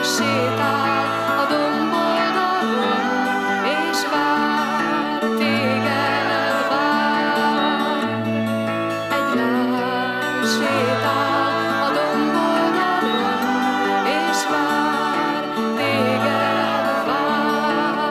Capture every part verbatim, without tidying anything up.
sétál a domboldalon, és vár, téged vár. Egy lány sétál a domboldalon, és vár, téged vár.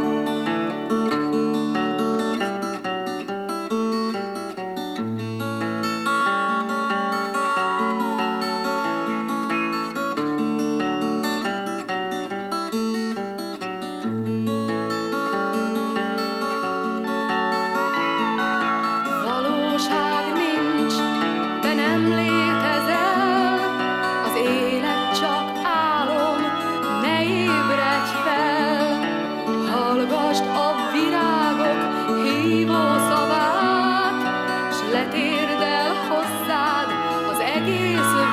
Valóság nincs, te nem létezel, az élet csak álom, ne ébredj fel. Hallgasd a virágok hívó szavát, s letérd el hozzád az egész